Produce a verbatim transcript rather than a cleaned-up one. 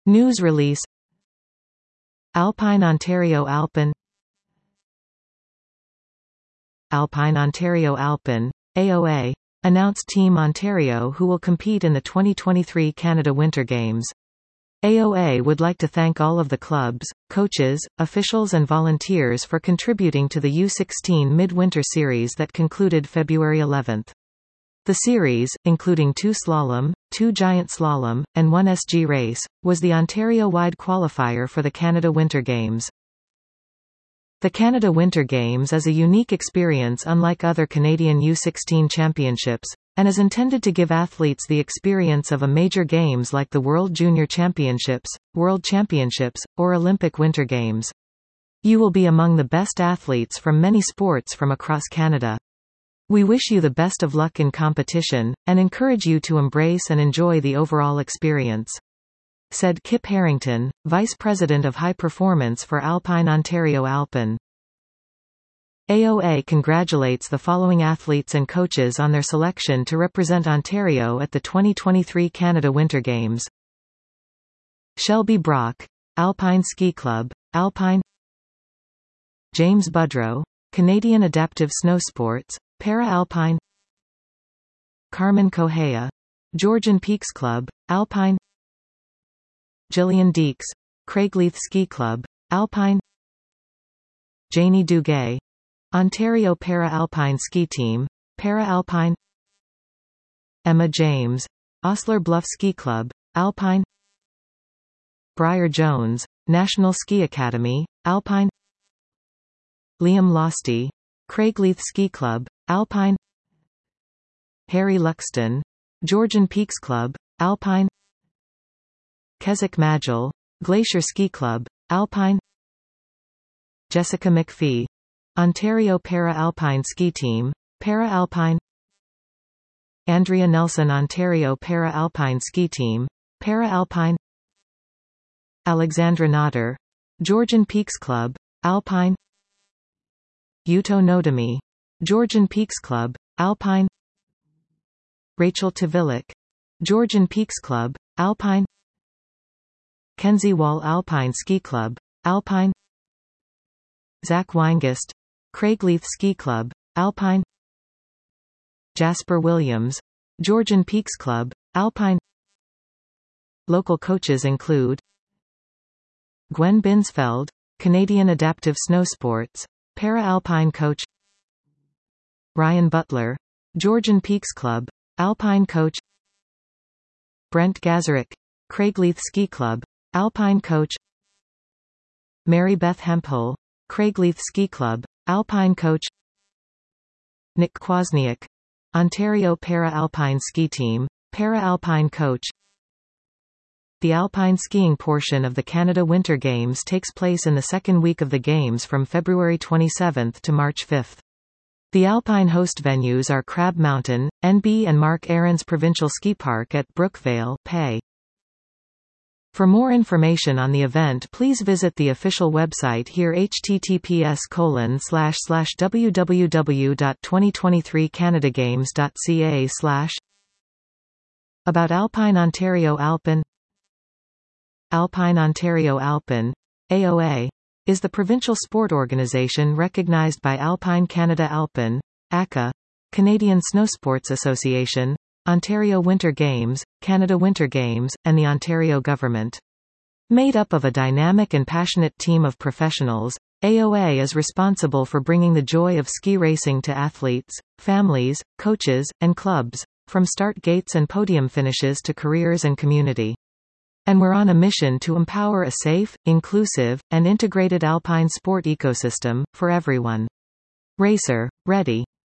News release. Alpine Ontario Alpen Alpine Ontario Alpen, A O A, announced Team Ontario who will compete in the twenty twenty-three Canada Winter Games. A O A would like to thank all of the clubs, coaches, officials and volunteers for contributing to the U sixteen Midwinter Series that concluded February eleventh. The series, including two slalom, two giant slalom, and one S G race, was the Ontario-wide qualifier for the Canada Winter Games. The Canada Winter Games is a unique experience unlike other Canadian U sixteen championships, and is intended to give athletes the experience of a major games like the World Junior Championships, World Championships, or Olympic Winter Games. You will be among the best athletes from many sports from across Canada. We wish you the best of luck in competition, and encourage you to embrace and enjoy the overall experience," said Kip Harrington, Vice President of High Performance for Alpine Ontario Alpen. A O A congratulates the following athletes and coaches on their selection to represent Ontario at the twenty twenty-three Canada Winter Games. Shelby Brock, Alpine Ski Club, Alpine. James Budrow, Canadian Adaptive Snow Sports, Para-Alpine. Carmen Correa, Georgian Peaks Club, Alpine. Gillian Deeks, Craigleith Ski Club, Alpine. Janie Duguay, Ontario Para-Alpine Ski Team, Para-Alpine. Emma James, Osler Bluff Ski Club, Alpine. Briar Jones, National Ski Academy, Alpine. Liam Losty, Craigleith Ski Club, Alpine. Harry Luxton, Georgian Peaks Club, Alpine. Keswick Magil, Glacier Ski Club, Alpine. Jessica McPhee, Ontario Para-Alpine Ski Team, Para-Alpine. Andrea Nelson, Ontario Para-Alpine Ski Team, Para-Alpine. Alexandra Notter, Georgian Peaks Club, Alpine. Yuto Nodemi, Georgian Peaks Club, Alpine. Rachel Tvilic, Georgian Peaks Club, Alpine. Kenzie Wall, Alpine Ski Club, Alpine. Zach Weingast, Craigleith Ski Club, Alpine. Jasper Williams, Georgian Peaks Club, Alpine. Local coaches include Gwen Binsfeld, Canadian Adaptive Snow Sports, Para-Alpine coach. Ryan Butler, Georgian Peaks Club, Alpine coach. Brent Gazarek, Craigleith Ski Club, Alpine coach. Mary Beth Hemphill, Craigleith Ski Club, Alpine coach. Nick Kwasniak, Ontario Para-Alpine Ski Team, Para-Alpine coach. The alpine skiing portion of the Canada Winter Games takes place in the second week of the Games from February twenty-seventh to March fifth. The alpine host venues are Crab Mountain, N B and Mark Aarons Provincial Ski Park at Brookvale, P A. For more information on the event, please visit the official website here https colon slash slash www dot twenty twenty-three canadagames dot ca slash. About Alpine Ontario Alpen. Alpine Ontario Alpen, A O A, is the provincial sport organization recognized by Alpine Canada Alpen, A C A, Canadian Snowsports Association, Ontario Winter Games, Canada Winter Games, and the Ontario government. Made up of a dynamic and passionate team of professionals, A O A is responsible for bringing the joy of ski racing to athletes, families, coaches, and clubs, from start gates and podium finishes to careers and community. And we're on a mission to empower a safe, inclusive, and integrated alpine sport ecosystem, for everyone. Racer, ready.